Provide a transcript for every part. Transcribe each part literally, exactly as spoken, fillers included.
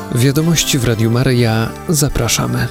Wiadomości w Radiu Maryja. Zapraszamy.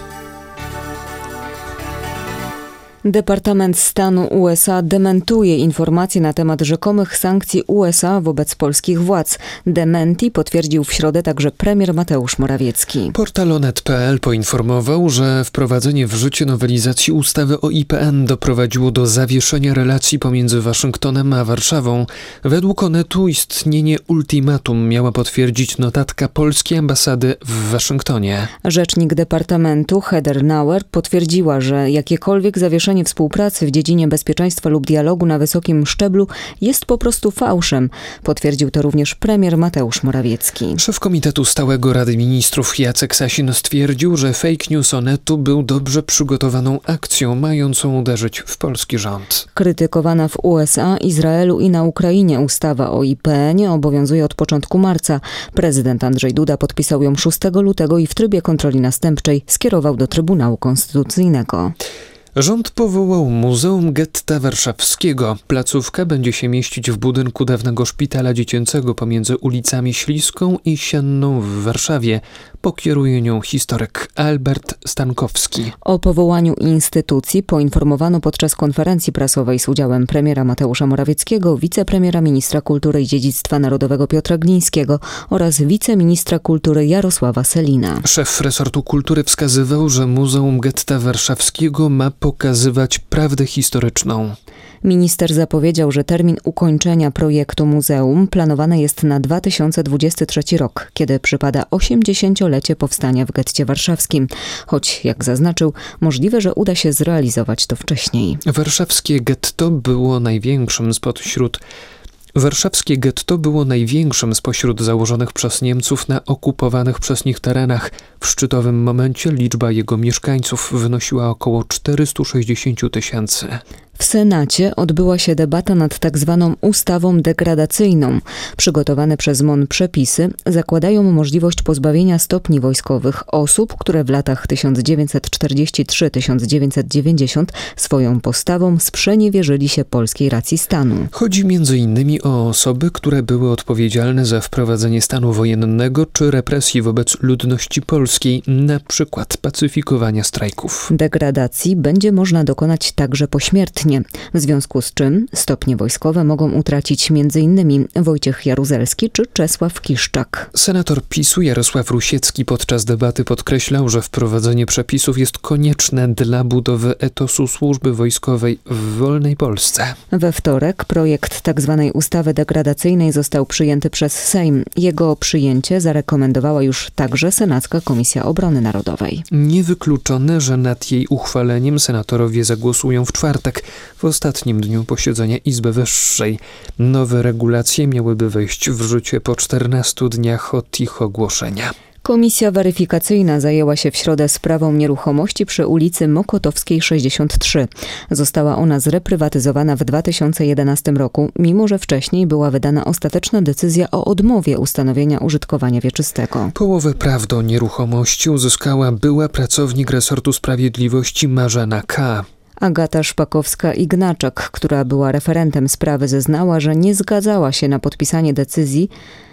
Departament Stanu U S A dementuje informacje na temat rzekomych sankcji U S A wobec polskich władz. Dementi potwierdził w środę także premier Mateusz Morawiecki. Portal onet kropka pe el poinformował, że wprowadzenie w życie nowelizacji ustawy o I P N doprowadziło do zawieszenia relacji pomiędzy Waszyngtonem a Warszawą. Według Onetu istnienie ultimatum miała potwierdzić notatka polskiej ambasady w Waszyngtonie. Rzecznik Departamentu Heather Nauer potwierdziła, że jakiekolwiek zawieszenie współpracy w dziedzinie bezpieczeństwa lub dialogu na wysokim szczeblu jest po prostu fałszem. Potwierdził to również premier Mateusz Morawiecki. Szef Komitetu Stałego Rady Ministrów Jacek Sasin stwierdził, że fake news Onetu był dobrze przygotowaną akcją mającą uderzyć w polski rząd. Krytykowana w U S A, Izraelu i na Ukrainie ustawa o I P N obowiązuje od początku marca. Prezydent Andrzej Duda podpisał ją szóstego lutego i w trybie kontroli następczej skierował do Trybunału Konstytucyjnego. Rząd powołał Muzeum Getta Warszawskiego. Placówka będzie się mieścić w budynku dawnego szpitala dziecięcego pomiędzy ulicami Śliską i Sienną w Warszawie. Pokieruje nią historyk Albert Stankowski. O powołaniu instytucji poinformowano podczas konferencji prasowej z udziałem premiera Mateusza Morawieckiego, wicepremiera ministra kultury i dziedzictwa narodowego Piotra Glińskiego oraz wiceministra kultury Jarosława Sellina. Szef resortu kultury wskazywał, że Muzeum Getta Warszawskiego ma pokazywać prawdę historyczną. Minister zapowiedział, że termin ukończenia projektu muzeum planowany jest na dwa tysiące dwudziesty trzeci rok, kiedy przypada osiemdziesięciolecie powstania w getcie warszawskim. Choć, jak zaznaczył, możliwe, że uda się zrealizować to wcześniej. Warszawskie getto było największym spośród Warszawskie getto było największym spośród założonych przez Niemców na okupowanych przez nich terenach. W szczytowym momencie liczba jego mieszkańców wynosiła około czterysta sześćdziesiąt tysięcy. W Senacie odbyła się debata nad tak zwaną ustawą degradacyjną. Przygotowane przez M O N przepisy zakładają możliwość pozbawienia stopni wojskowych osób, które w latach tysiąc dziewięćset czterdziestym trzecim do tysiąc dziewięćset dziewięćdziesiątego swoją postawą sprzeniewierzyli się polskiej racji stanu. Chodzi między innymi o osoby, które były odpowiedzialne za wprowadzenie stanu wojennego czy represji wobec ludności polskiej, na przykład pacyfikowania strajków. Degradacji będzie można dokonać także pośmiertnie. W związku z czym stopnie wojskowe mogą utracić między innymi Wojciech Jaruzelski czy Czesław Kiszczak. Senator PiSu Jarosław Rusiecki podczas debaty podkreślał, że wprowadzenie przepisów jest konieczne dla budowy etosu służby wojskowej w wolnej Polsce. We wtorek projekt tzw. ustawy degradacyjnej został przyjęty przez Sejm. Jego przyjęcie zarekomendowała już także Senacka Komisja Obrony Narodowej. Niewykluczone, że nad jej uchwaleniem senatorowie zagłosują w czwartek, w ostatnim dniu posiedzenia Izby Wyższej. Nowe regulacje miałyby wejść w życie po czternastu dniach od ich ogłoszenia. Komisja weryfikacyjna zajęła się w środę sprawą nieruchomości przy ulicy Mokotowskiej sześćdziesiąt trzy. Została ona zreprywatyzowana w dwa tysiące jedenastym roku, mimo że wcześniej była wydana ostateczna decyzja o odmowie ustanowienia użytkowania wieczystego. Połowę praw do nieruchomości uzyskała była pracownik resortu sprawiedliwości Marzena K. Agata Szpakowska-Ignaczak, która była referentem sprawy, zeznała, że nie zgadzała się na podpisanie decyzji.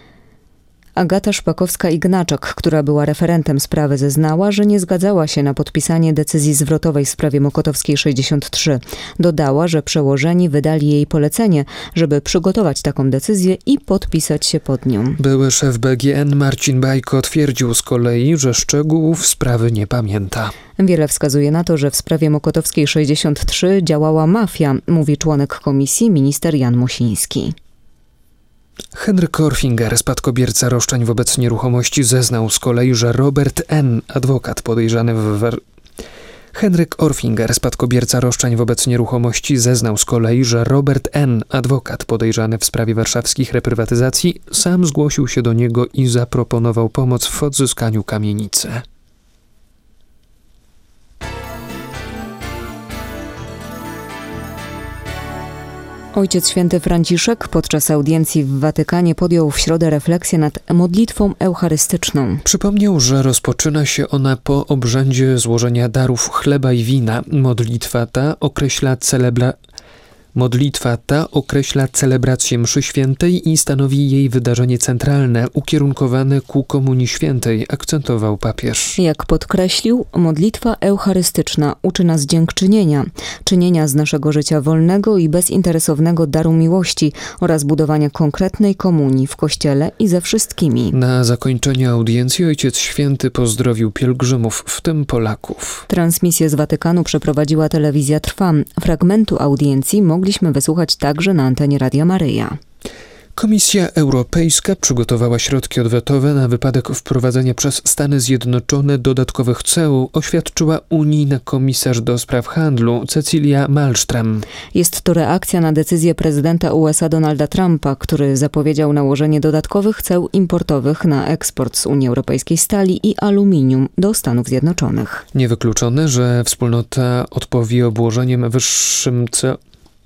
Agata Szpakowska-Ignaczak, która była referentem sprawy, zeznała, że nie zgadzała się na podpisanie decyzji zwrotowej w sprawie Mokotowskiej sześćdziesiąt trzy. Dodała, że przełożeni wydali jej polecenie, żeby przygotować taką decyzję i podpisać się pod nią. Były szef B G N Marcin Bajko twierdził z kolei, że szczegółów sprawy nie pamięta. Wiele wskazuje na to, że w sprawie Mokotowskiej sześćdziesiąt trzy działała mafia, mówi członek komisji minister Jan Mosiński. Henryk Orfinger, spadkobierca roszczeń wobec nieruchomości, zeznał z kolei, że Robert N., adwokat podejrzany w War... Henryk Orfinger, spadkobierca roszczeń wobec nieruchomości, zeznał z kolei, że Robert N., adwokat podejrzany w sprawie warszawskich reprywatyzacji, sam zgłosił się do niego i zaproponował pomoc w odzyskaniu kamienicy. Ojciec Święty Franciszek podczas audiencji w Watykanie podjął w środę refleksję nad modlitwą eucharystyczną. Przypomniał, że rozpoczyna się ona po obrzędzie złożenia darów chleba i wina. Modlitwa ta określa celebra... Modlitwa ta określa celebrację mszy świętej i stanowi jej wydarzenie centralne, ukierunkowane ku Komunii Świętej, akcentował papież. Jak podkreślił, modlitwa eucharystyczna uczy nas dziękczynienia, czynienia z naszego życia wolnego i bezinteresownego daru miłości oraz budowania konkretnej komunii w Kościele i ze wszystkimi. Na zakończenie audiencji Ojciec Święty pozdrowił pielgrzymów, w tym Polaków. Transmisję z Watykanu przeprowadziła Telewizja Trwa. Fragmentu audiencji mogliśmy wysłuchać także na antenie Radia Maryja. Komisja Europejska przygotowała środki odwetowe na wypadek wprowadzenia przez Stany Zjednoczone dodatkowych ceł, oświadczyła unijna komisarz do spraw handlu Cecilia Malmström. Jest to reakcja na decyzję prezydenta U S A Donalda Trumpa, który zapowiedział nałożenie dodatkowych ceł importowych na eksport z Unii Europejskiej stali i aluminium do Stanów Zjednoczonych. Niewykluczone, że wspólnota odpowie obłożeniem wyższym ce...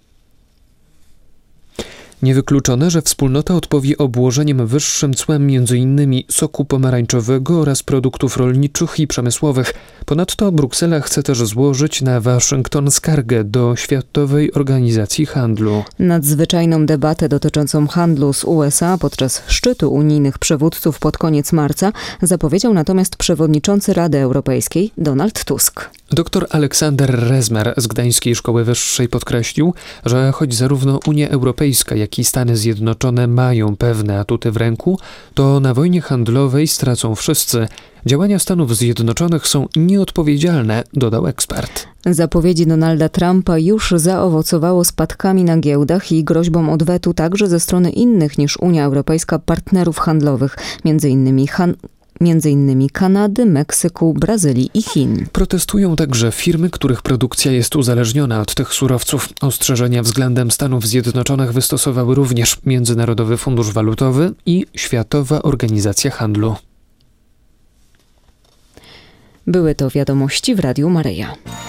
Niewykluczone, że wspólnota odpowie obłożeniem wyższym cłem między innymi soku pomarańczowego oraz produktów rolniczych i przemysłowych. Ponadto Bruksela chce też złożyć na Waszyngton skargę do Światowej Organizacji Handlu. Nadzwyczajną debatę dotyczącą handlu z U S A podczas szczytu unijnych przywódców pod koniec marca zapowiedział natomiast przewodniczący Rady Europejskiej Donald Tusk. Doktor Aleksander Rezmer z Gdańskiej Szkoły Wyższej podkreślił, że choć zarówno Unia Europejska, jak i Stany Zjednoczone mają pewne atuty w ręku, to na wojnie handlowej stracą wszyscy. Działania Stanów Zjednoczonych są nieodpowiedzialne, dodał ekspert. Zapowiedzi Donalda Trumpa już zaowocowało spadkami na giełdach i groźbą odwetu także ze strony innych niż Unia Europejska partnerów handlowych, między innymi Han- między innymi Kanady, Meksyku, Brazylii i Chin. Protestują także firmy, których produkcja jest uzależniona od tych surowców. Ostrzeżenia względem Stanów Zjednoczonych wystosowały również Międzynarodowy Fundusz Walutowy i Światowa Organizacja Handlu. Były to wiadomości w Radiu Maryja.